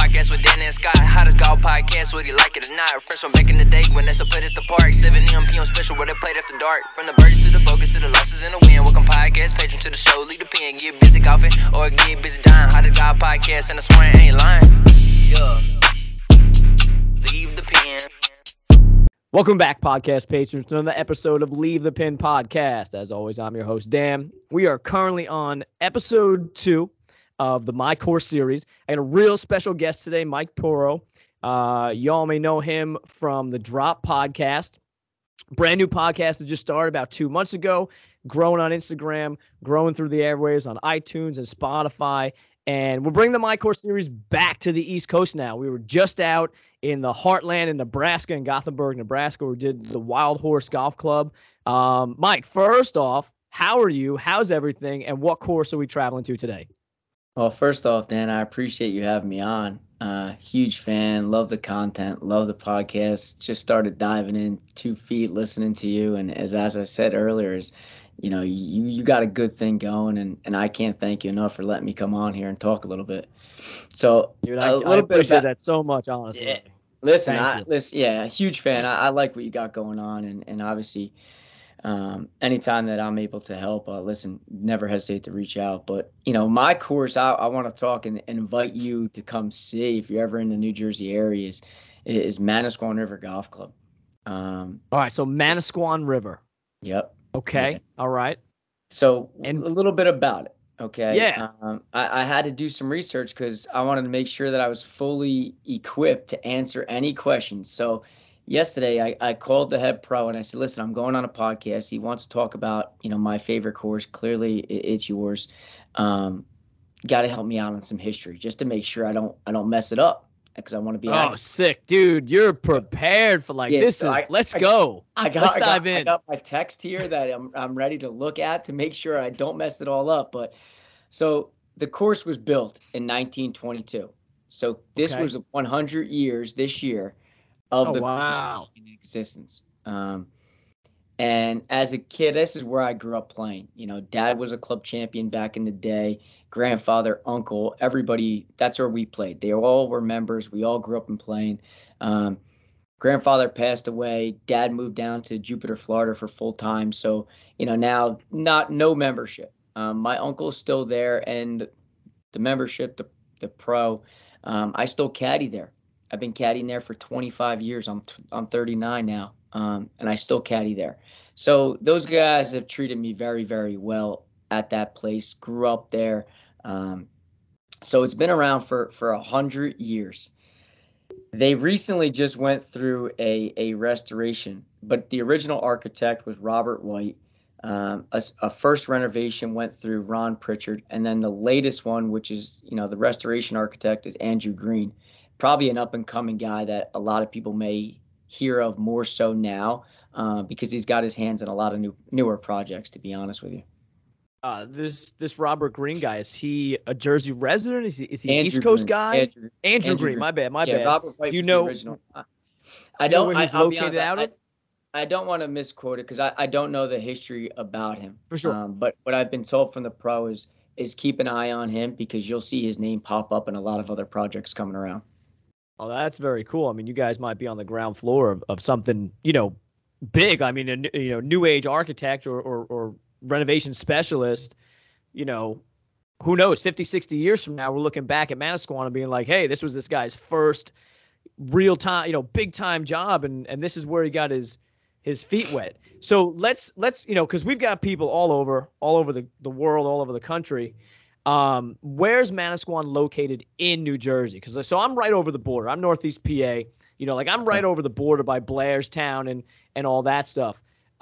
podcast with Dan and Scott. Hottest golf podcast, whether you like it or not. Fresh from back in the day when they still put at the park. 7 p.m. special where they played after dark. From the birdies to the focus to the losses and the win. Welcome podcast, patron to the show, lead the pen. Get busy golfing or get busy dying. Hottest golf podcast, and I swear I ain't lying. Yeah. Leave the pen. Welcome back, podcast patrons, to another episode of Leave the Pin Podcast. As always, I'm your host, Dan. We are currently on episode 2 of the My Course series. I got a real special guest today, Mike Poro. Y'all may know him from the Drop Podcast. Brand new podcast that just started about 2 months ago, growing on Instagram, growing through the airwaves on iTunes and Spotify. And we're bringing the My Course series back to the East Coast now. We were just out in the heartland in Nebraska, in Gothenburg, Nebraska. We did the Wild Horse Golf Club. Mike, first off, how are you? How's everything? And what course are we traveling to today? Well, first off, Dan, I appreciate you having me on. Huge fan, love the content, love the podcast. Just started diving in 2 feet, listening to you. And as I said earlier, you got a good thing going, and I can't thank you enough for letting me come on here and talk a little bit. So, Dude, I appreciate that so much, honestly. Yeah. Listen, huge fan. I like what you got going on, and obviously, anytime that I'm able to help, never hesitate to reach out. But my course, I want to talk and invite you to come see if you're ever in the New Jersey area is Manasquan River Golf Club. All right, so Manasquan River. Yep. Okay. Yeah. All right. So a little bit about it. Okay. Yeah. I had to do some research because I wanted to make sure that I was fully equipped to answer any questions. So yesterday I called the head pro and I said, listen, I'm going on a podcast. He wants to talk about, my favorite course. Clearly it's yours. Got to help me out on some history just to make sure I don't mess it up. Because I want to be sick, dude. You're prepared for let's go. Let's dive in. I got my text here that I'm ready to look at to make sure I don't mess it all up. But so the course was built in 1922. So this was 100 years this year of the course in existence. And as a kid, this is where I grew up playing. Dad was a club champion back in the day. Grandfather, uncle, everybody, that's where we played. They all were members. We all grew up in playing. Grandfather passed away. Dad moved down to Jupiter, Florida for full time. So, now no membership. My uncle's still there, and the membership, the pro, I still caddy there. I've been caddying there for 25 years. I'm 39 now, and I still caddy there. So those guys have treated me very, very well at that place. Grew up there. So it's been around for 100 years. They recently just went through a restoration, but the original architect was Robert White. A first renovation went through Ron Pritchard, and then the latest one, which is, the restoration architect, is Andrew Green. Probably an up-and-coming guy that a lot of people may hear of more so now because he's got his hands in a lot of newer projects, to be honest with you. This Robert Green guy, is he a Jersey resident? Is he an East Coast Green. guy? Andrew Green. My bad. Robert White. Do you know? Original. I don't. Where he's located out of? I don't want to misquote it because I don't know the history about him. For sure. But what I've been told from the pro is keep an eye on him because you'll see his name pop up in a lot of other projects coming around. Oh, that's very cool. I mean, you guys might be on the ground floor of something, big. I mean, new age architect or renovation specialist, who knows, 50, 60 years from now, we're looking back at Manasquan and being like, hey, this was this guy's first real time, big time job. And this is where he got his feet wet. So let's, cause we've got people all over the world, all over the country. Where's Manasquan located in New Jersey? Cause so I'm right over the border. I'm Northeast PA, I'm right over the border by Blairstown and all that stuff.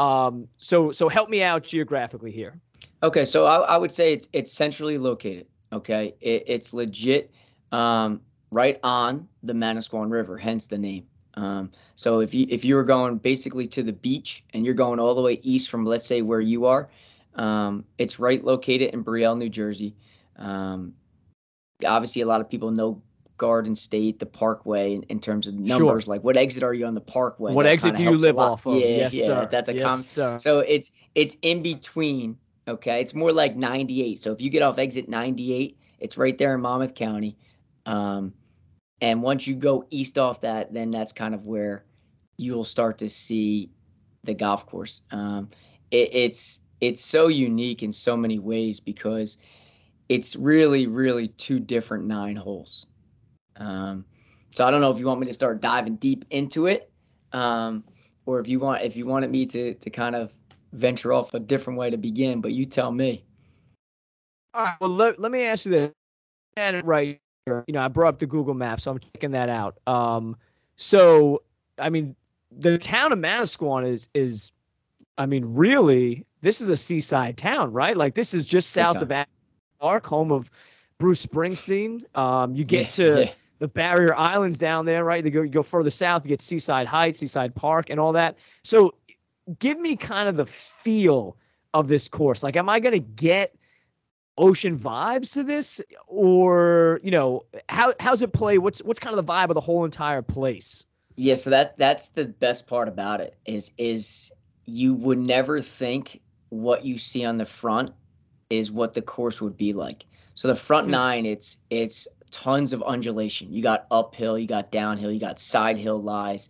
So help me out geographically here. Okay, so I would say it's centrally located. Okay, it's legit, right on the Manasquan River, hence the name. So if you were going basically to the beach and you're going all the way east from, let's say, where you are, it's right located in Brielle, New Jersey. Obviously, a lot of people know Garden State, the Parkway, in terms of numbers. Sure. Like, what exit are you on the Parkway? What exit do you live off of? Yeah, sir. That's a yes, sir. So it's in between. Okay, it's more like 98. So if you get off exit 98, it's right there in Monmouth County. And once you go east off that, then that's kind of where you'll start to see the golf course. It's so unique in so many ways because it's really, really two different 9 holes. So I don't know if you want me to start diving deep into it, or if you wanted me to kind of venture off a different way to begin, but you tell me. All right. Well, let me ask you this. And right here, I brought up the Google Maps, so I'm checking that out. So I mean, the town of Manasquan is, I mean, really, this is a seaside town, right? Like this is just south of Park, home of Bruce Springsteen. You get to the Barrier Islands down there, right? You go further south, you get Seaside Heights, Seaside Park, and all that. So give me kind of the feel of this course. Like, am I going to get ocean vibes to this, or how's it play? What's kind of the vibe of the whole entire place? Yeah, so that's the best part about it is you would never think what you see on the front is what the course would be like. So the front 9, it's tons of undulation. You got uphill, you got downhill, you got side hill lies,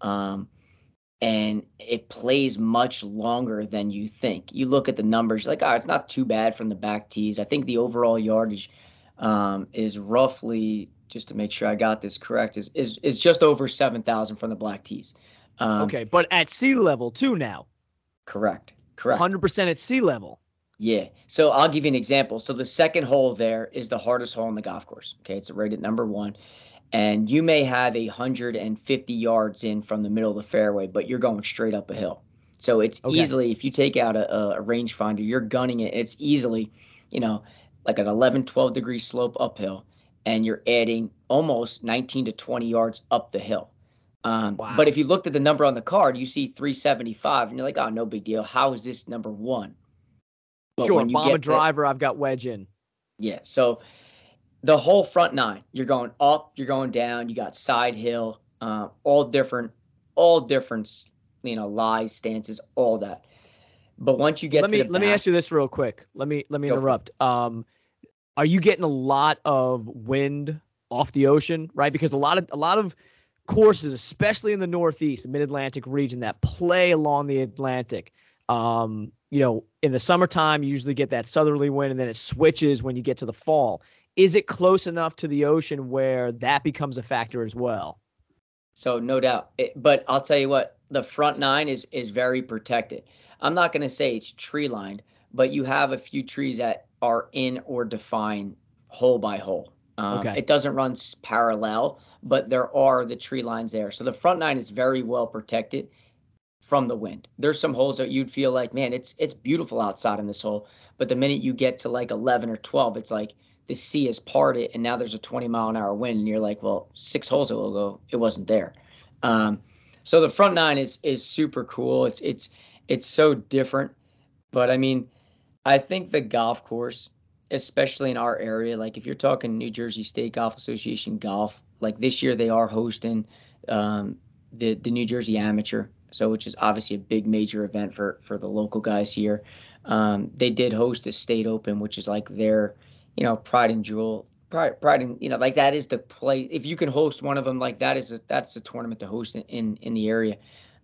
and it plays much longer than you think. You look at the numbers, you're like, it's not too bad from the back tees. I think the overall yardage is roughly, just to make sure I got this correct, is just over 7,000 from the black tees. Okay, but at sea level too now. Correct. 100% at sea level. Yeah. So I'll give you an example. So the second hole there is the hardest hole in the golf course. Okay, it's rated number 1. And you may have 150 yards in from the middle of the fairway, but you're going straight up a hill. So it's easily, if you take out a rangefinder, you're gunning it. It's easily, like an 11, 12 degree slope uphill, and you're adding almost 19 to 20 yards up the hill. Wow. But if you looked at the number on the card, you see 375, and you're like, no big deal. How is this number 1? But sure, bomb a driver, I've got wedge in. Yeah, so the whole front 9, you're going up, you're going down, you got side hill, all different, lies, stances, all that. But once you get let me ask you this real quick. Let me interrupt. Are you getting a lot of wind off the ocean, right? Because a lot of courses, especially in the Northeast, Mid-Atlantic region, that play along the Atlantic, in the summertime, you usually get that southerly wind, and then it switches when you get to the fall. Is it close enough to the ocean where that becomes a factor as well? So no doubt. But I'll tell you what, the front 9 is very protected. I'm not going to say it's tree lined, but you have a few trees that are in or define hole by hole. It doesn't run parallel, but there are the tree lines there. So the front 9 is very well protected from the wind. There's some holes that you'd feel like, man, it's beautiful outside in this hole. But the minute you get to like 11 or 12, it's like the sea is parted and now there's a 20-mile-an-hour wind. And you're like, well, 6 holes ago, it wasn't there. So the front 9 is super cool. It's so different. But I mean, I think the golf course, especially in our area, like if you're talking New Jersey State Golf Association golf, like this year they are hosting the New Jersey Amateur, so which is obviously a big major event for the local guys here. They did host a State Open, which is like their, pride and jewel. Pride and like that is the play. If you can host one of them, like that's a tournament to host in the area.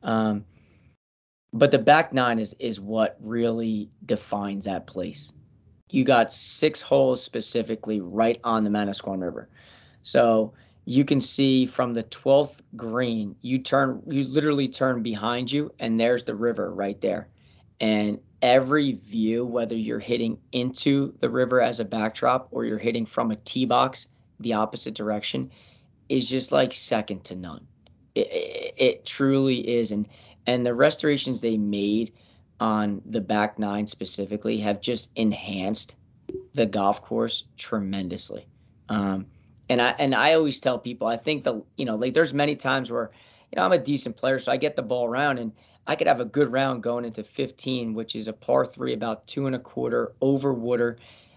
But the back 9 is what really defines that place. You got 6 holes specifically right on the Manasquan River. So you can see from the 12th green, you literally turn behind you and there's the river right there. And every view, whether you're hitting into the river as a backdrop or you're hitting from a tee box the opposite direction, is just like second to none. It truly is. And the restorations they made on the back 9 specifically have just enhanced the golf course tremendously. And I always tell people, I think there's many times where, I'm a decent player, so I get the ball around and I could have a good round going into 15, which is a par 3, about 2 1/4 over water.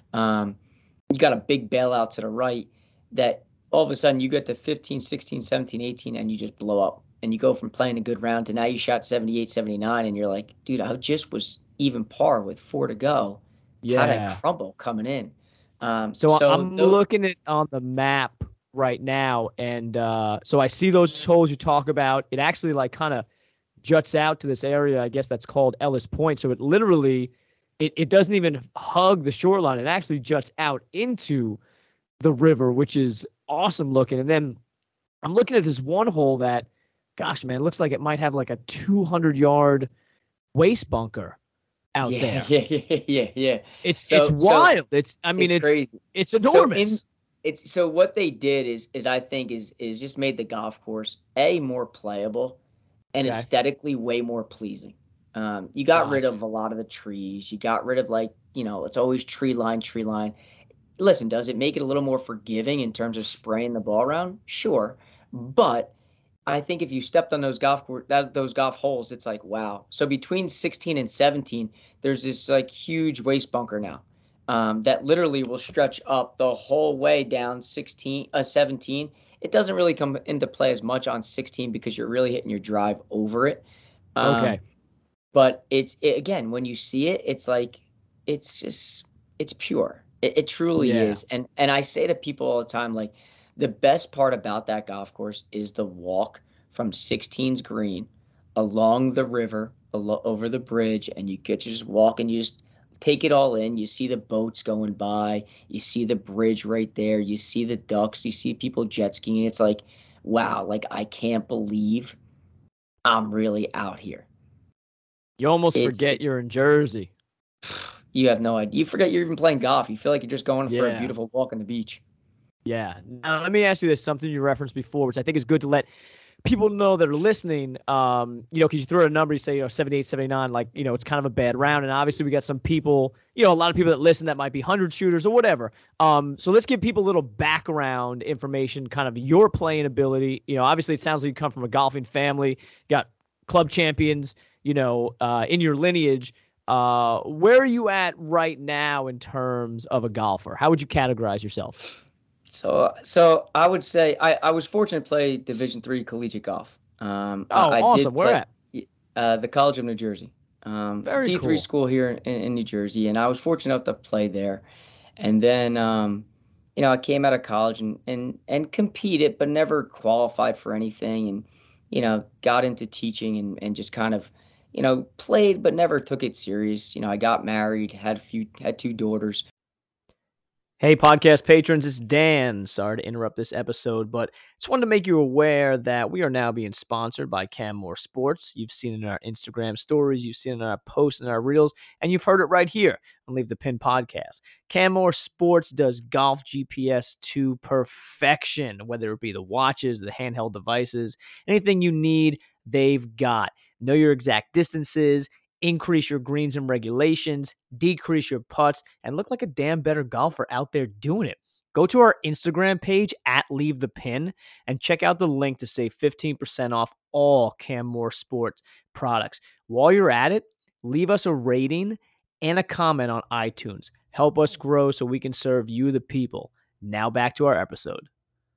You got a big bailout to the right that all of a sudden you get to 15, 16, 17, 18, and you just blow up. And you go from playing a good round to now you shot 78, 79, and you're like, dude, I just was even par with 4 to go. Yeah. How'd I crumble coming in? So I'm looking at on the map right now. And so I see those holes you talk about. It actually like kind of juts out to this area, I guess that's called Ellis Point. So it literally, it doesn't even hug the shoreline. It actually juts out into the river, which is awesome looking. And then I'm looking at this one hole that, gosh, man, looks like it might have like a 200-yard waste bunker out there. Yeah. It's wild. It's crazy. It's enormous. So what they did is I think is just made the golf course more playable and aesthetically way more pleasing. You got rid of a lot of the trees. You got rid of it's always tree line. Listen, does it make it a little more forgiving in terms of spraying the ball around? Sure, but I think if you stepped on those golf holes, it's like, wow. So between 16 and 17, there's this like huge waste bunker now that literally will stretch up the whole way down 17. It doesn't really come into play as much on 16 because you're really hitting your drive over it. Okay. But again, when you see it, it's like, it's pure. It truly is. And I say to people all the time, like, the best part about that golf course is the walk from 16's green along the river, over the bridge, and you get to just walk and you just take it all in. You see the boats going by. You see the bridge right there. You see the ducks. You see people jet skiing. It's like, wow, like, I can't believe I'm really out here. You almost forget you're in Jersey. You have no idea. You forget you're even playing golf. You feel like you're just going for a beautiful walk on the beach. Yeah. Now, let me ask you this, something you referenced before, which I think is good to let people know that are listening, because you throw a number, you say, 78, 79, like, it's kind of a bad round. And obviously we got some people, a lot of people that listen that might be 100 shooters or whatever. So let's give people a little background information, kind of your playing ability. Obviously it sounds like you come from a golfing family, got club champions, in your lineage. Where are you at right now in terms of a golfer? How would you categorize yourself? So I would say I was fortunate to play Division III collegiate golf. Awesome. Where at? The College of New Jersey. Very D3 cool. school here in New Jersey, and I was fortunate enough to play there. And then, I came out of college and competed, but never qualified for anything. And, got into teaching and just kind of, played, but never took it serious. I got married, had 2 daughters. Hey, podcast patrons, it's Dan. Sorry to interrupt this episode, but just wanted to make you aware that we are now being sponsored by Canmore Sports. You've seen it in our Instagram stories, you've seen it in our posts and our reels, and you've heard it right here on Leave the Pin podcast. Canmore Sports does golf GPS to perfection, whether it be the watches, the handheld devices, anything you need, they've got. Know your exact distances, increase your greens and regulations, decrease your putts, and look like a damn better golfer out there doing it. Go to our Instagram page at Leave the Pin and check out the link to save 15% off all Canmore Sports products. While you're at it, leave us a rating and a comment on iTunes. Help us grow so we can serve you, the people. Now back to our episode.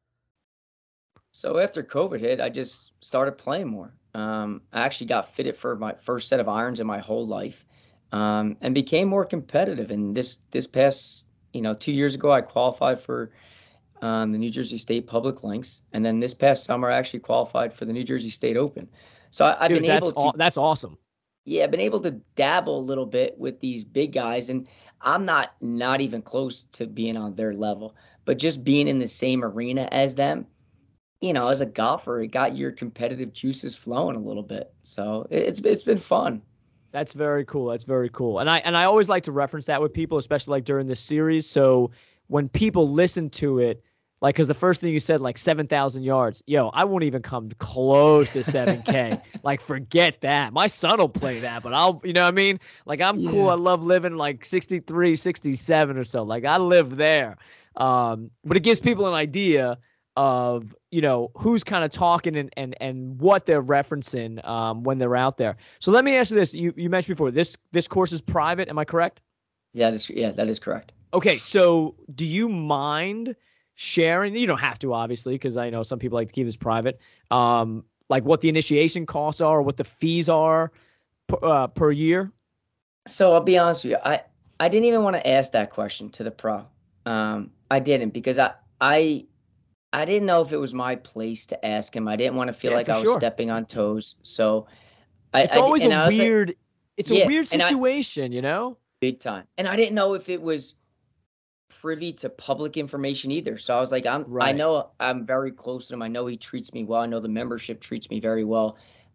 So after COVID hit, I just started playing more. I actually got fitted for my first set of irons in my whole life, and became more competitive. And this past, 2 years ago, I qualified for the New Jersey State Public Links, and then this past summer, I actually qualified for the New Jersey State Open. So I've been able to. That's awesome. Yeah, I've been able to dabble a little bit with these big guys, and I'm not even close to being on their level, but just being in the same arena as them. As a golfer, it got your competitive juices flowing a little bit. So it's been fun. That's very cool. That's very cool. And I always like to reference that with people, especially like during this series. So when people listen to it, like, because the first thing you said, like 7,000 yards, I won't even come close to 7K. Like, forget that. My son will play that, but I'll, you know what I mean? Like, I'm cool. I love living like 63, 67 or so. Like, I live there. But it gives people an idea of, who's kind of talking and what they're referencing when they're out there. So let me ask you this. You mentioned before, this course is private. Am I correct? Yeah, that is correct. Okay, so do you mind sharing? You don't have to, obviously, because I know some people like to keep this private. Like what the initiation costs are, or what the fees are per year? So I'll be honest with you. I didn't even want to ask that question to the pro. I didn't, because I I didn't know if it was my place to ask him. I didn't want to feel like I was stepping on toes. So it's always a weird, it's a weird and situation, you know? Big time. And I didn't know if it was privy to public information either. So I was like, I know I'm very close to him. I know he treats me well. I know the membership treats me very well.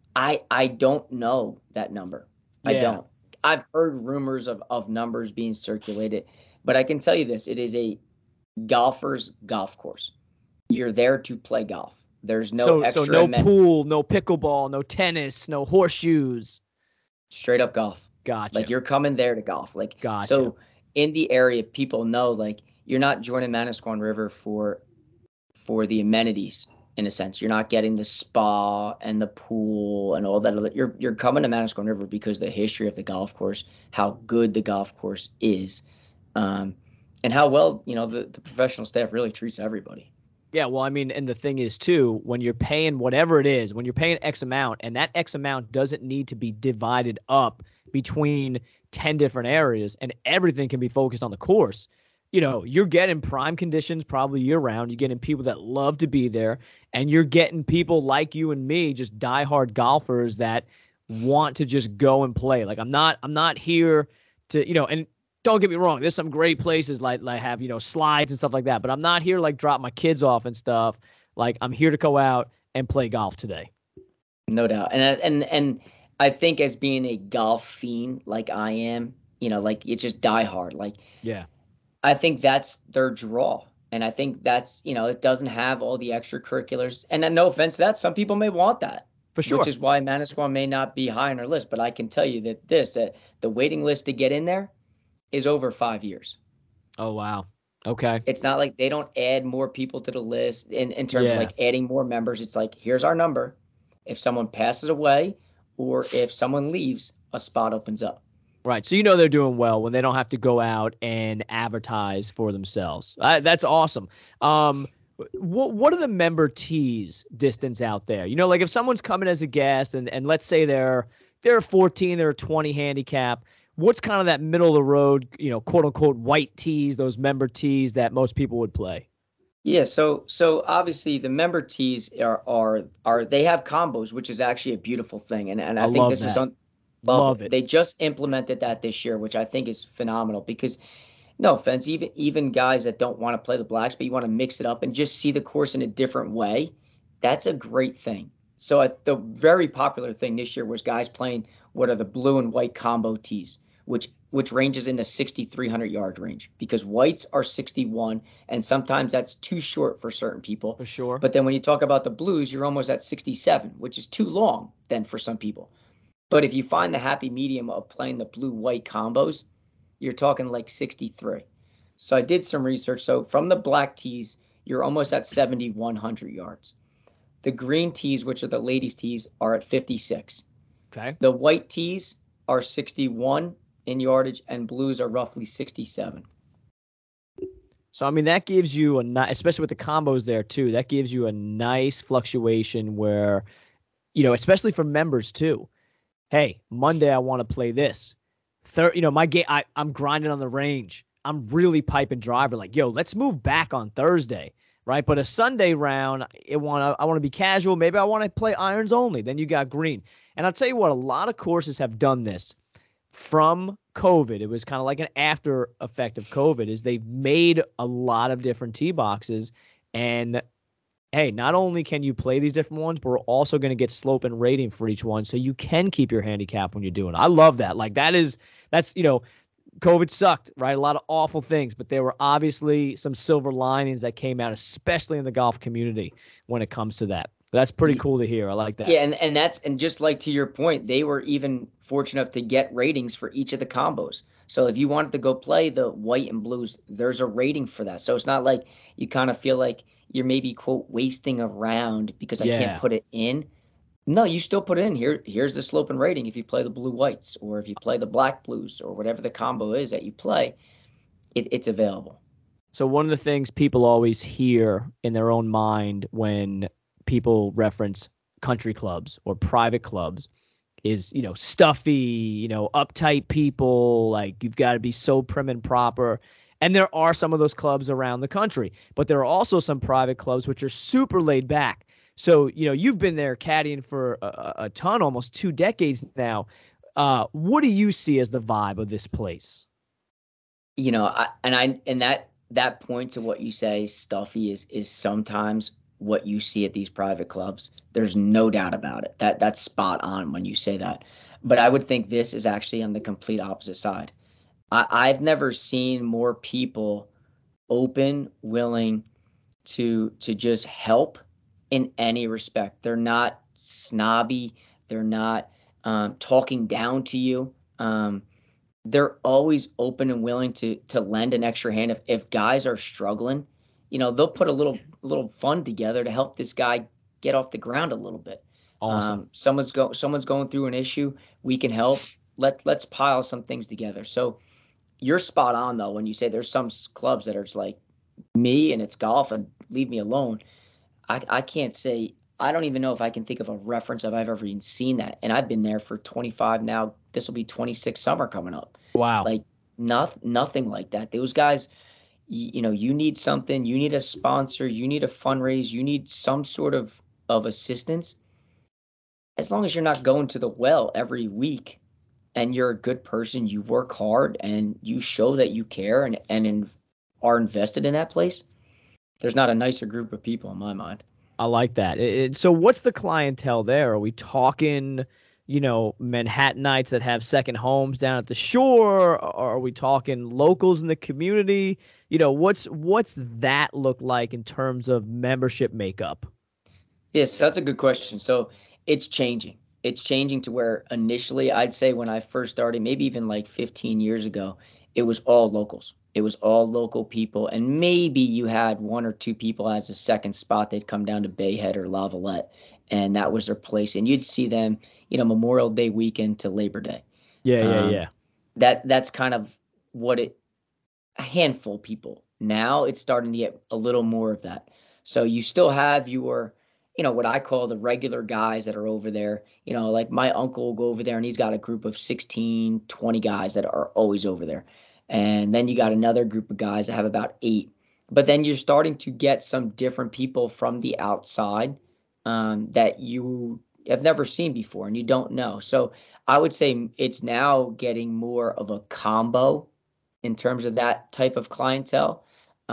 I don't know that number. Yeah. I don't. I've heard rumors of numbers being circulated, but I can tell you this: it is a golfer's golf course. You're there to play golf. There's no extra. So no pool, no pickleball, no tennis, no horseshoes. Straight up golf. Gotcha. Like, you're coming there to golf. Like, gotcha. So in the area, people know, like, you're not joining Manasquan River for the amenities. In a sense, you're not getting the spa and the pool and all that. You're coming to Manasquan River because the history of the golf course, how good the golf course is, and how well, the professional staff really treats everybody. Yeah, well, I mean, and the thing is, too, when you're paying whatever it is, when you're paying X amount, and that X amount doesn't need to be divided up between 10 different areas, and everything can be focused on the course. You're getting prime conditions probably year-round. You're getting people that love to be there, and you're getting people like you and me, just diehard golfers that want to just go and play. Like, I'm not here to, and don't get me wrong, there's some great places like have, slides and stuff like that, but I'm not here like drop my kids off and stuff. Like, I'm here to go out and play golf today. No doubt. And I think, as being a golf fiend like I am, like, it's just diehard. Like, yeah. I think that's their draw. And I think that's, it doesn't have all the extracurriculars. And then, no offense to that, some people may want that. For sure. Which is why Manasquan may not be high on our list. But I can tell you that the waiting list to get in there is over 5 years. Oh, wow. Okay. It's not like they don't add more people to the list in terms of, like, adding more members. It's like, here's our number. If someone passes away or if someone leaves, a spot opens up. Right. So they're doing well when they don't have to go out and advertise for themselves. That's awesome. What are the member tees distance out there? Like, if someone's coming as a guest and let's say they're 14, they're a 20 handicap, what's kind of that middle of the road, quote unquote white tees, those member tees that most people would play? Yeah, so obviously the member tees are they have combos, which is actually a beautiful thing, and I think this is love it. They just implemented that this year, which I think is phenomenal because, no offense, even guys that don't want to play the blacks, but you want to mix it up and just see the course in a different way, that's a great thing. So the very popular thing this year was guys playing what are the blue and white combo tees, which ranges in the 6,300 yard range, because whites are 61, and sometimes that's too short for certain people. For sure. But then when you talk about the blues, you're almost at 67, which is too long then for some people. But if you find the happy medium of playing the blue-white combos, you're talking like 63. So I did some research. So from the black tees, you're almost at 7,100 yards. The green tees, which are the ladies' tees, are at 56. Okay. The white tees are 61 in yardage, and blues are roughly 67. So, I mean, that gives you especially with the combos there too, that gives you a nice fluctuation where, especially for members too. Hey, Monday I want to play this. My game, I'm grinding on the range. I'm really piping driver. Like, let's move back on Thursday, right? But a Sunday round, I want to be casual. Maybe I want to play irons only. Then you got green. And I'll tell you what, a lot of courses have done this from COVID. It was kind of like an after effect of COVID. Is they've made a lot of different tee boxes, and hey, not only can you play these different ones, but we're also going to get slope and rating for each one, so you can keep your handicap when you're doing it. I love that. Like, that's COVID sucked, right? A lot of awful things, but there were obviously some silver linings that came out, especially in the golf community when it comes to that. That's pretty cool to hear. I like that. Yeah, and just like to your point, they were even fortunate enough to get ratings for each of the combos. So if you wanted to go play the white and blues, there's a rating for that. So it's not like you kind of feel like you're maybe, quote, wasting a round because I can't put it in. No, you still put it in. Here's the slope and rating if you play the blue whites, or if you play the black blues, or whatever the combo is that you play, it's available. So one of the things people always hear in their own mind when people reference country clubs or private clubs is, stuffy, uptight people, like you've got to be so prim and proper. And there are some of those clubs around the country, but there are also some private clubs which are super laid back. So, you've been there caddying for a ton, almost 2 decades now. What do you see as the vibe of this place? And that point to what you say, stuffy, is sometimes what you see at these private clubs. There's no doubt about it. That's spot on when you say that. But I would think this is actually on the complete opposite side. I've never seen more people open, willing to just help in any respect. They're not snobby. They're not talking down to you. They're always open and willing to lend an extra hand. If guys are struggling, they'll put a little fund together to help this guy get off the ground a little bit. Awesome. Someone's going through an issue. We can help. Let's pile some things together. So you're spot on though when you say there's some clubs that are just like me and it's golf and leave me alone. I can't say. I don't even know if I can think of a reference I've ever even seen that. And I've been there for 25 now. This will be 26 summer coming up. Wow. Like nothing like that. Those guys, you need something, you need a sponsor, you need a fundraise, you need some sort of assistance. As long as you're not going to the well every week and you're a good person, you work hard and you show that you care and are invested in that place, there's not a nicer group of people in my mind. I like that. So what's the clientele there? Are we talking, Manhattanites that have second homes down at the shore? Or are we talking locals in the community? What's that look like in terms of membership makeup? Yes, that's a good question. So it's changing. It's changing to where initially I'd say when I first started, maybe even like 15 years ago, it was all locals. It was all local people, and maybe you had 1 or 2 people as a second spot. They'd come down to Bayhead or Lavalette, and that was their place. And you'd see them, Memorial Day weekend to Labor Day. Yeah. That's kind of a handful of people. Now it's starting to get a little more of that. So you still have your, what I call the regular guys that are over there. Like my uncle will go over there and he's got a group of 16, 20 guys that are always over there. And then you got another group of guys that have about 8. But then you're starting to get some different people from the outside that you have never seen before and you don't know. So I would say it's now getting more of a combo in terms of that type of clientele.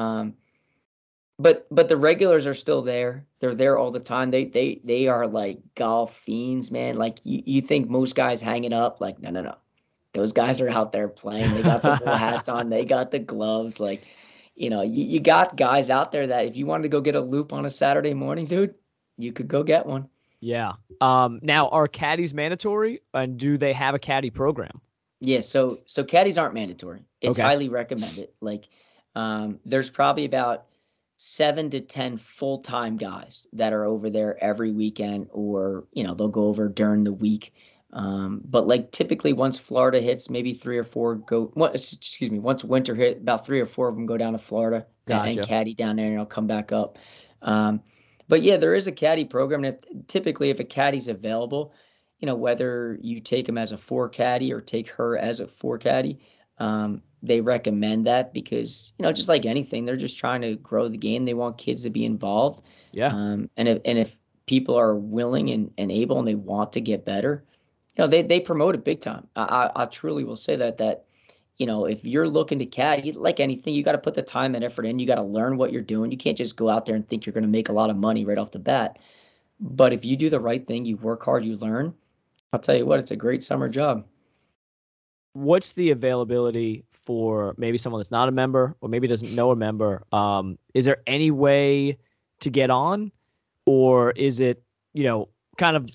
But the regulars are still there. They're there all the time. They are like golf fiends, man. Like you think most guys hang it up. Like, no. Those guys are out there playing. They got the bull hats on. They got the gloves. Like, you got guys out there that if you wanted to go get a loop on a Saturday morning, dude, you could go get one. Yeah. Now, are caddies mandatory, and do they have a caddy program? Yeah. So caddies aren't mandatory. It's highly recommended. Like, there's probably about 7 to 10 full-time guys that are over there every weekend, or they'll go over during the week. But like typically once Florida hits, maybe 3 or 4 go. Once winter hit, about 3 or 4 of them go down to Florida and caddy down there, and I'll come back up. But yeah, there is a caddy program. And typically, if a caddy's available, whether you take him as a 4 caddy or take her as a 4 caddy, they recommend that because just like anything, they're just trying to grow the game. They want kids to be involved. Yeah. And if people are willing and able and they want to get better, they promote it big time. I truly will say that if you're looking to caddy, like anything, you got to put the time and effort in. You got to learn what you're doing. You can't just go out there and think you're going to make a lot of money right off the bat. But if you do the right thing, you work hard, you learn, I'll tell you what, it's a great summer job. What's the availability for maybe someone that's not a member or maybe doesn't know a member? Is there any way to get on, or is it, kind of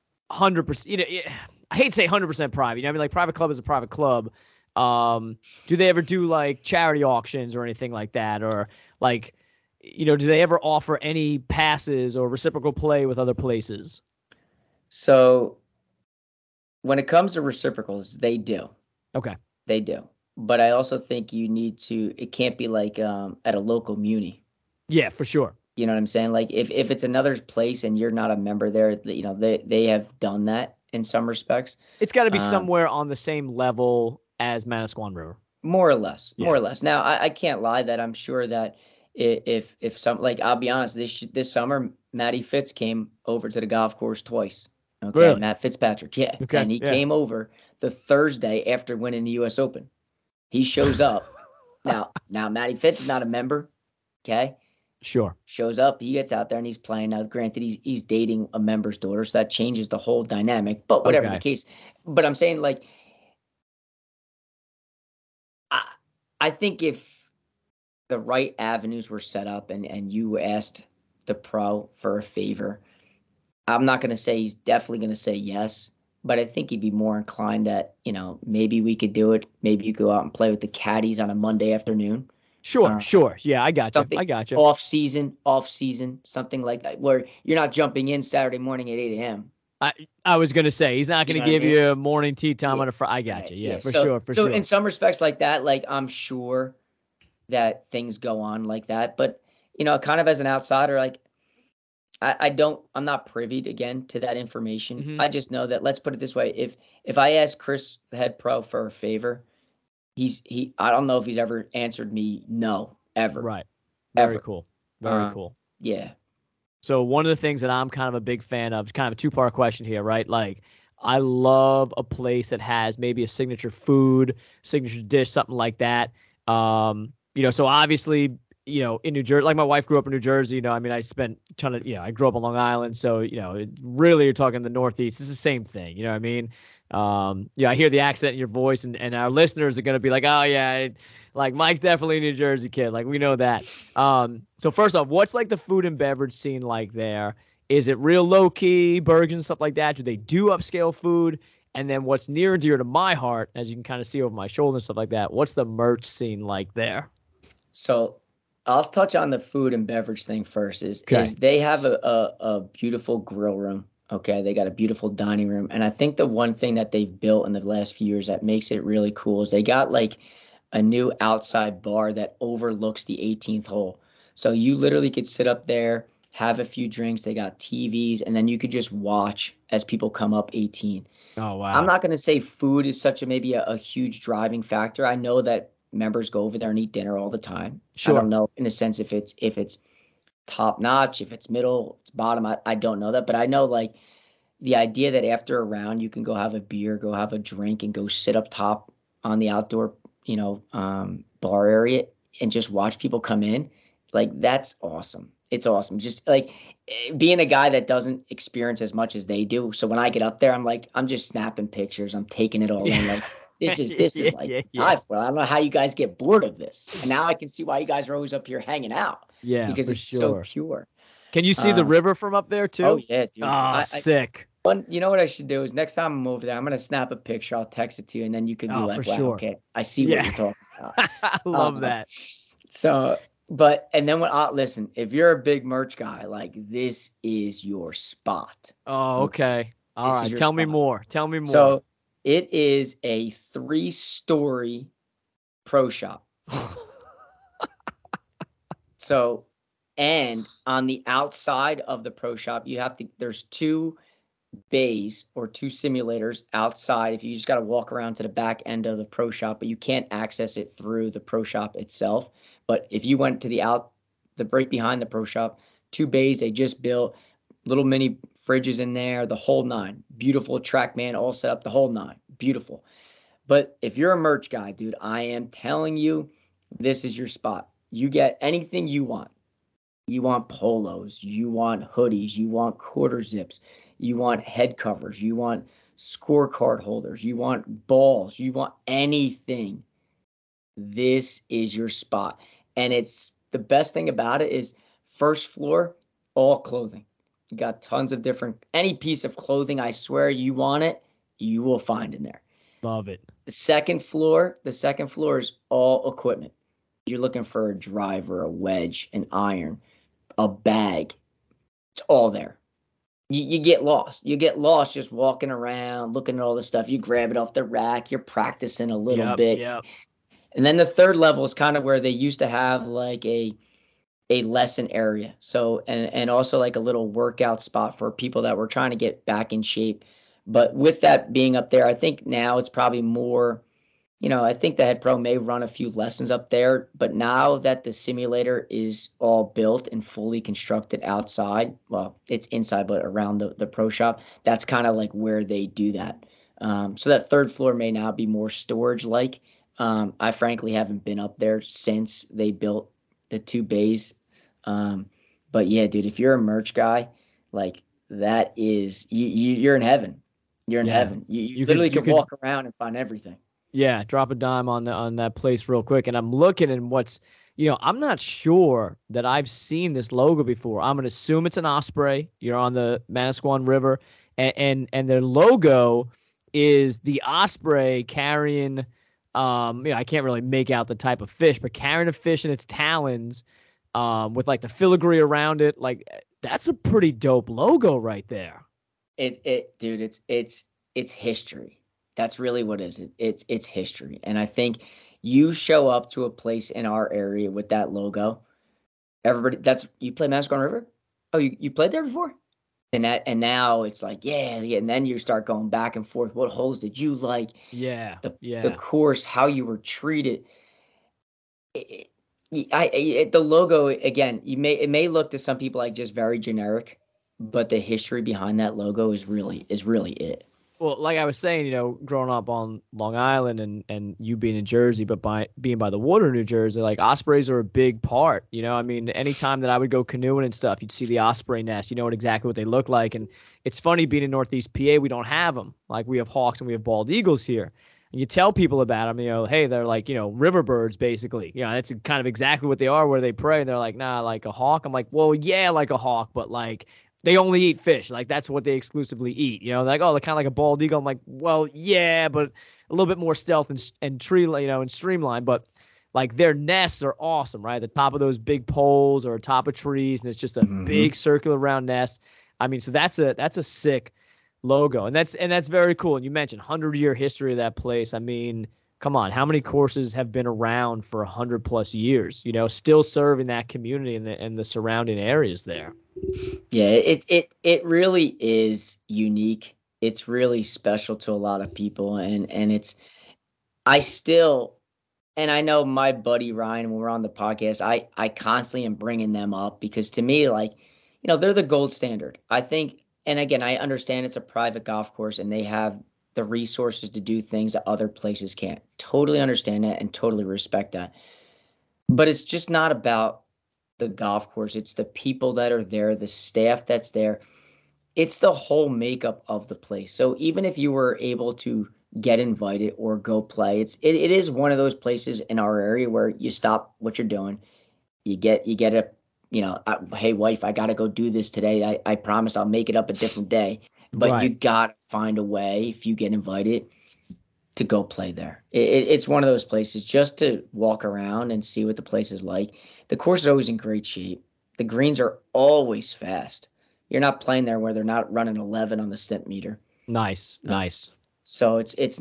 100%, I hate to say 100% private. Like private club is a private club. Do they ever do like charity auctions or anything like that? Or like, do they ever offer any passes or reciprocal play with other places? So when it comes to reciprocals, they do. Okay. They do. But I also think it can't be like at a local muni. Yeah, for sure. You know what I'm saying? Like if it's another place and you're not a member there, they have done that in some respects. It's got to be somewhere on the same level as Manasquan River. More or less. Yeah. More or less. Now, I can't lie that I'm sure that if some, like, I'll be honest, this summer, Matty Fitz came over to the golf course twice. Okay, Really? Matt Fitzpatrick. Yeah. Okay, And he yeah. came over the Thursday after winning the U.S. Open. He shows up. Now Matty Fitz is not a member. Okay. Sure. Shows up, he gets out there and he's playing. Now, granted, he's dating a member's daughter, so that changes the whole dynamic. But whatever the case, but I'm saying, like, I think if the right avenues were set up and you asked the pro for a favor, I'm not going to say he's definitely going to say yes, but I think he'd be more inclined that, maybe we could do it. Maybe you go out and play with the caddies on a Monday afternoon. Sure. Yeah, I got you. Off season, something like that, where you're not jumping in Saturday morning at 8 a.m. I was going to say, he's not going to give you a morning tea time on a Friday. I got you. Yeah, for sure. So in some respects like that, like, I'm sure that things go on like that. But, kind of as an outsider, like, I'm not privy again to that information. Mm-hmm. I just know that, let's put it this way. If I ask Chris, the head pro, for a favor, I don't know if he's ever answered me no, ever. Right. Very cool. Very cool. Yeah. So one of the things that I'm kind of a big fan of, kind of a two-part question here, right? Like, I love a place that has maybe a signature food, signature dish, something like that. So obviously, in New Jersey, like, my wife grew up in New Jersey, I spent a ton of, I grew up on Long Island. So, really, you're talking the Northeast. It's the same thing. You know what I mean? I hear the accent in your voice, and our listeners are going to be like, oh yeah, like, Mike's definitely a New Jersey kid. Like, we know that. So first off, what's like the food and beverage scene like there? Is it real low key, burgers and stuff like that? Do they do upscale food? And then what's near and dear to my heart, as you can kind of see over my shoulder and stuff like that, what's the merch scene like there? So I'll touch on the food and beverage thing first. Is they have a beautiful grill room. Okay, they got a beautiful dining room. And I think the one thing that they've built in the last few years that makes it really cool is they got, like, a new outside bar that overlooks the 18th hole. So you literally could sit up there, have a few drinks. They got TVs, and then you could just watch as people come up 18. Oh, wow. I'm not going to say food is maybe a huge driving factor. I know that members go over there and eat dinner all the time. Sure. I don't know, in a sense, if it's top notch, if it's middle, it's bottom. I don't know that, but I know, like, the idea that after a round you can go have a beer, go have a drink, and go sit up top on the outdoor, bar area and just watch people come in, like, that's awesome. It's awesome. Just, like, being a guy that doesn't experience as much as they do. So when I get up there, I'm just snapping pictures. I'm taking it all in. Like, this is like life. Well, I don't know how you guys get bored of this. And now I can see why you guys are always up here hanging out. Yeah, because it's so pure. Can you see the river from up there too? Oh yeah, dude. Oh, sick. You know what I should do is, next time I'm over there, I'm gonna snap a picture. I'll text it to you, and then you can be like, "Wow, okay, I see what you're talking about." I love that. So, and then listen, if you're a big merch guy, like, this is your spot. Oh, okay. All right. Tell me more. So it is a 3-story pro shop. So, and on the outside of the pro shop, there's 2 bays or 2 simulators outside. If you just got to walk around to the back end of the pro shop, but you can't access it through the pro shop itself. But if you went to the right behind the pro shop, 2 bays they just built, little mini fridges in there, the whole 9. Beautiful TrackMan, all set up, the whole 9. Beautiful. But if you're a merch guy, dude, I am telling you, this is your spot. You get anything you want. You want polos, you want hoodies, you want quarter zips, you want head covers, you want scorecard holders, you want balls, you want anything. This is your spot. And it's the best thing about it is, first floor, all clothing. You got tons of any piece of clothing, I swear you want it, you will find in there. Love it. The second floor is all equipment. You're looking for a driver, a wedge, an iron, a bag. It's all there. You get lost. You get lost just walking around, looking at all the stuff. You grab it off the rack. You're practicing a little bit. Yep. And then the third level is kind of where they used to have, like, a lesson area. So, and also, like, a little workout spot for people that were trying to get back in shape. But with that being up there, I think now it's probably more, I think the head pro may run a few lessons up there, but now that the simulator is all built and fully constructed outside, well, it's inside, but around the pro shop, that's kind of like where they do that. So that third floor may now be more storage like. I frankly haven't been up there since they built the two bays. But yeah, dude, if you're a merch guy, like that is you're in heaven. You're in heaven. You literally can walk around and find everything. Yeah, drop a dime on that place real quick. And I'm looking and I'm not sure that I've seen this logo before. I'm gonna assume it's an osprey. You're on the Manasquan River, and their logo is the osprey carrying I can't really make out the type of fish, but carrying a fish in its talons, with like the filigree around it. Like that's a pretty dope logo right there. Dude, it's history. That's really what it is. It's history. And I think you show up to a place in our area with that logo, everybody you played Manasquan River? Oh, you played there before? And now it's like, yeah, and then you start going back and forth. What holes did you like? Yeah. The course, how you were treated. The logo, again, it may look to some people like just very generic, but the history behind that logo is really it. Well, like I was saying, growing up on Long Island and you being in Jersey, but being by the water in New Jersey, like ospreys are a big part. I mean, anytime that I would go canoeing and stuff, you'd see the osprey nest. You know exactly what they look like. And it's funny, being in Northeast PA, we don't have them. Like we have hawks and we have bald eagles here. And you tell people about them, hey, they're like, river birds, basically. That's kind of exactly what they are, where they prey. And they're like, nah, like a hawk. I'm like, well, yeah, like a hawk, but like they only eat fish. Like that's what they exclusively eat. Like, oh, they're kind of like a bald eagle. I'm like, well, yeah, but a little bit more stealth and tree, and streamlined. But like their nests are awesome, right? The top of those big poles or top of trees, and it's just a big circular round nest. I mean, so that's a sick logo, and that's very cool. And you mentioned 100-year history of that place. I mean, come on, how many courses have been around for 100+ years? Still serving that community and the surrounding areas there. Yeah, it really is unique. It's really special to a lot of people, and I know my buddy Ryan, when we're on the podcast, I constantly am bringing them up because to me, like, they're the gold standard. I think, and again, I understand it's a private golf course and they have the resources to do things that other places can't. Totally understand that and totally respect that. But it's just not about the golf course. It's the people that are there, the staff that's there. It's the whole makeup of the place. So even if you were able to get invited or go play, it is one of those places in our area where you stop what you're doing. You get a, hey wife, I got to go do this today. I promise I'll make it up a different day. But right. You got to find a way, if you get invited, to go play there. It's one of those places just to walk around and see what the place is like. The course is always in great shape. The greens are always fast. You're not playing there where they're not running 11 on the stint meter. Nice. So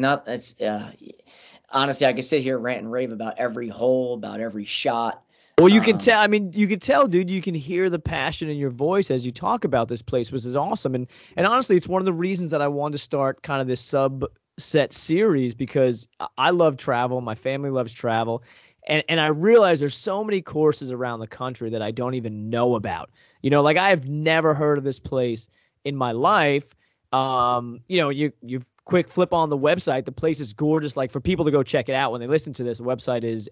honestly, I could sit here rant and rave about every hole, about every shot. Well, you can tell. I mean, you can tell, dude. You can hear the passion in your voice as you talk about this place, which is awesome. And honestly, it's one of the reasons that I wanted to start kind of this subset series, because I love travel. My family loves travel. And I realize there's so many courses around the country that I don't even know about. Like I have never heard of this place in my life. You quick flip on the website. The place is gorgeous. Like for people to go check it out when they listen to this, the website is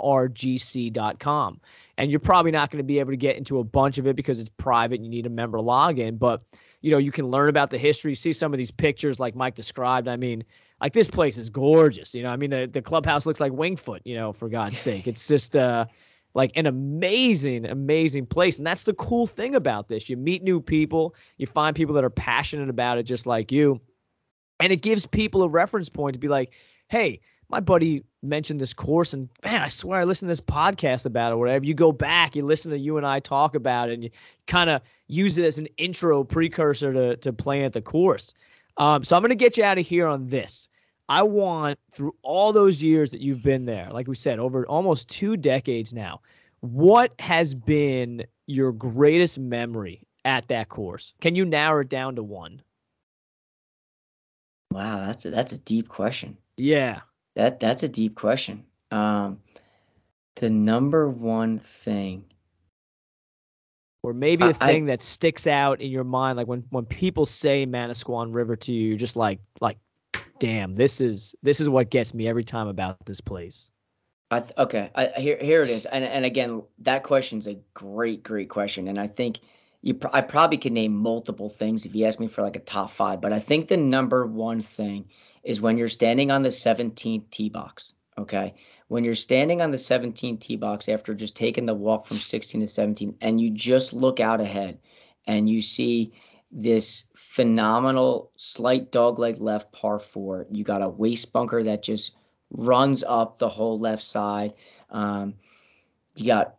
mrgc.com. And you're probably not going to be able to get into a bunch of it because it's private and you need a member login. But, you can learn about the history, see some of these pictures like Mike described. I mean, like this place is gorgeous. I mean, the clubhouse looks like Winged Foot, for God's sake. It's just like an amazing, amazing place. And that's the cool thing about this. You meet new people. You find people that are passionate about it just like you. And it gives people a reference point to be like, hey, my buddy mentioned this course and man, I swear I listened to this podcast about it or whatever. You go back, you listen to you and I talk about it and you kind of use it as an intro precursor to playing at the course. So I'm going to get you out of here on this. I want, through all those years that you've been there, like we said, over almost 2 decades now, what has been your greatest memory at that course? Can you narrow it down to one? Wow, that's a deep question. Yeah. That's a deep question. The number one thing, Or maybe a I thing that sticks out in your mind, like when people say Manasquan River to you, you're just like, damn, this is what gets me every time about this place. okay, here it is, and again, that question's a great question, and I think I probably could name multiple things if you ask me for like a top five, but I think the number one thing is when you're standing on the 17th tee box. Okay, when you're standing on the 17th tee box after just taking the walk from 16 to 17, and you just look out ahead, and you see this phenomenal slight dogleg left par four. You got a waste bunker that just runs up the whole left side. You got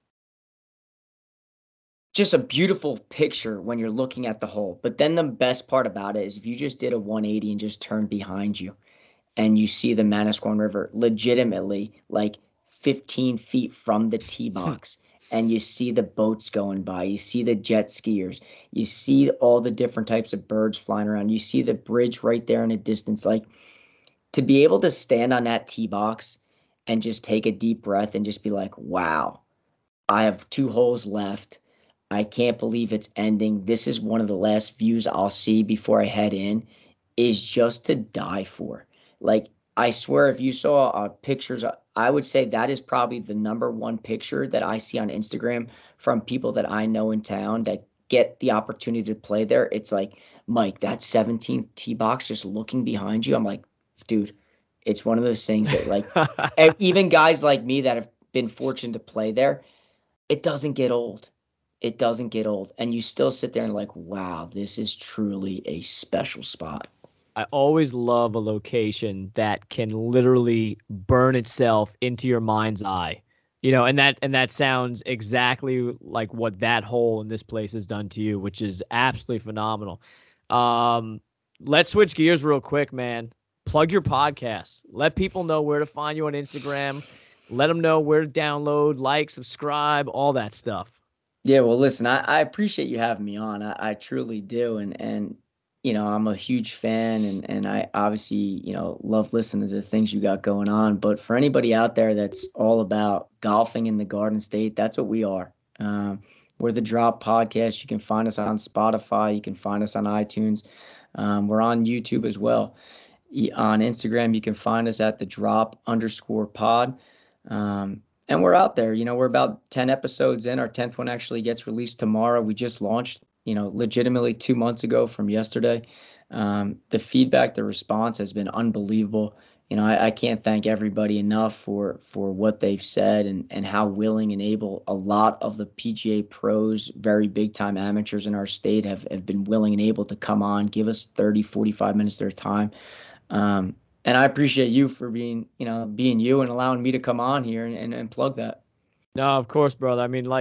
just a beautiful picture when you're looking at the hole. But then the best part about it is if you just did a 180 and just turned behind you and you see the Manasquan River legitimately like 15 feet from the tee box. And you see the boats going by, you see the jet skiers, you see all the different types of birds flying around, you see the bridge right there in the distance. Like, to be able to stand on that tee box and just take a deep breath and just be like, wow, I have two holes left. I can't believe it's ending. This is one of the last views I'll see before I head in, is just to die for. Like, I swear, if you saw pictures, I would say that is probably the number one picture that I see on Instagram from people that I know in town that get the opportunity to play there. It's like, Mike, that 17th tee box just looking behind you. I'm like, dude, it's one of those things that, like, even guys like me that have been fortunate to play there, it doesn't get old. It doesn't get old. And you still sit there and like, wow, this is truly a special spot. I always love a location that can literally burn itself into your mind's eye. And that sounds exactly like what that hole in this place has done to you, which is absolutely phenomenal. Um, let's switch gears real quick, man. Plug your podcast. Let people know where to find you on Instagram. Let them know where to download, like, subscribe, all that stuff. Yeah, well, listen, I appreciate you having me on. I truly do. And I'm a huge fan and I obviously, love listening to the things you got going on. But for anybody out there that's all about golfing in the Garden State, that's what we are. We're the Drop Podcast. You can find us on Spotify. You can find us on iTunes. We're on YouTube as well. On Instagram, you can find us at the Drop_pod. And we're out there. We're about 10 episodes in. Our 10th one actually gets released tomorrow. We just launched, legitimately 2 months ago from yesterday. The feedback, the response has been unbelievable. I can't thank everybody enough for what they've said and how willing and able a lot of the PGA pros, very big time amateurs in our state have been willing and able to come on, give us 30, 45 minutes of their time. And I appreciate you for being you and allowing me to come on here and plug that. No, of course, brother. I mean,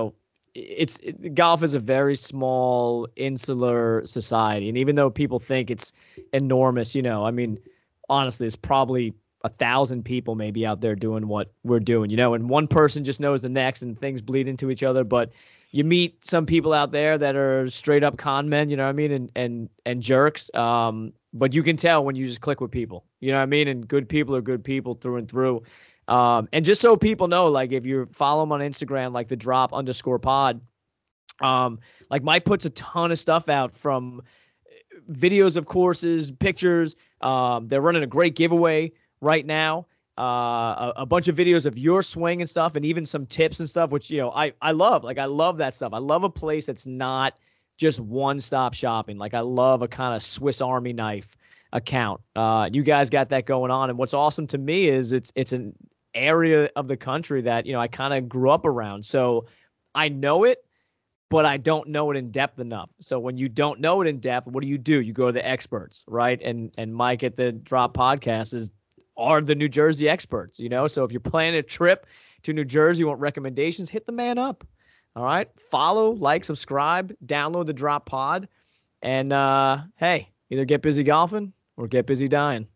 golf is a very small, insular society, and even though people think it's enormous, I mean, honestly, it's probably 1,000 people maybe out there doing what we're doing, and one person just knows the next, and things bleed into each other. But you meet some people out there that are straight up con men, you know what I mean, and jerks. But you can tell when you just click with people, you know what I mean? And good people are good people through and through. And just so people know, like, if you follow them on Instagram, like the Drop_pod, like Mike puts a ton of stuff out, from videos of courses, pictures. They're running a great giveaway right now. A bunch of videos of your swing and stuff, and even some tips and stuff, which, I love. Like, I love that stuff. I love a place that's not just one-stop shopping. Like, I love a kind of Swiss Army knife account. You guys got that going on, and what's awesome to me is it's an area of the country that I kind of grew up around, so I know it, but I don't know it in depth enough. So when you don't know it in depth, what do? You go to the experts, right? And Mike at the Drop Podcast are the New Jersey experts. So if you're planning a trip to New Jersey, you want recommendations, hit the man up. All right. Follow, like, subscribe, download the Drop Pod. And hey, either get busy golfing or get busy dying.